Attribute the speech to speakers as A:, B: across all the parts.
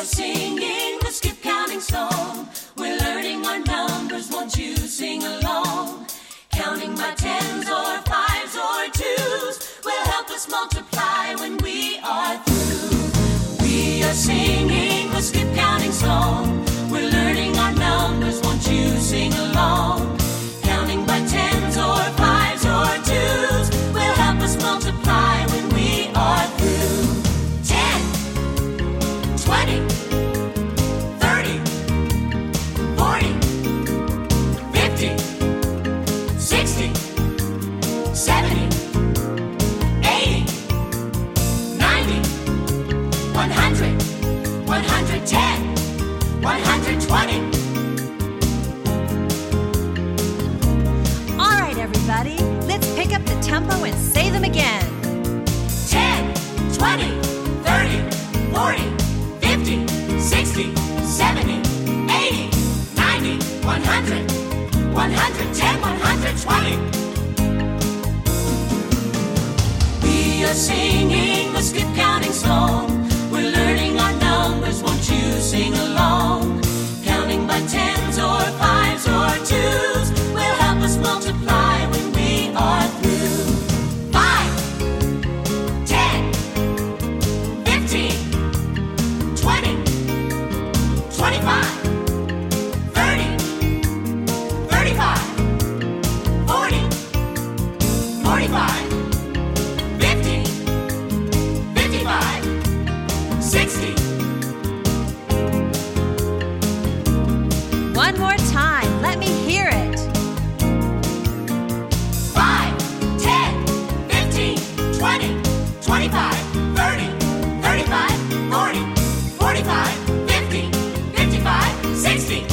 A: singing the skip counting song. We're learning our numbers, won't you sing along? Counting by tens or fives or twos will help us multiply when we are through. We are singing the skip counting song. We're learning our numbers, won't you sing along? Counting by tens or fives or twos will help us multiply when we are through. 10, 20, 30, 40, 50, 60, 70, 80, 90, 100, 110, 120.
B: All right, everybody, let's pick up the tempo and say them again.
A: 10, 20, 30, 40, 50, 60, 70, 80, 90, 100, 110, 120. We are singing the skip counting song. We're learning our numbers, won't you sing along? Counting by tens or fives or twos will help us multiply when we are through. 5, 10, 15, 20, 25, 30, 35, 40, 45, 50, 55, 60.
B: One more time, let me hear it.
A: 5, 10, 15, 20, 25, 30, 35, 40, 45, 50, 55, 60.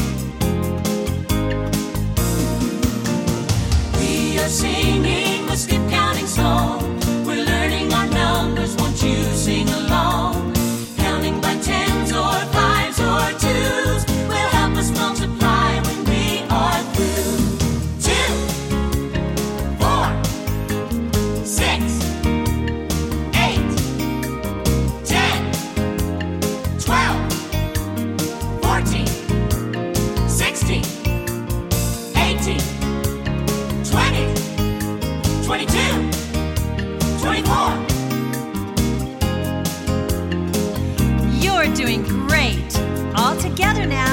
A: We are singing the skip counting song. We're learning our numbers, won't you sing along? Counting by tens or fives or twos will help us multiply when we are through. 2, 4, 6, 8, 10, 12, 14, 16, 18, 20, 22, 24.
B: You're doing great. All together now.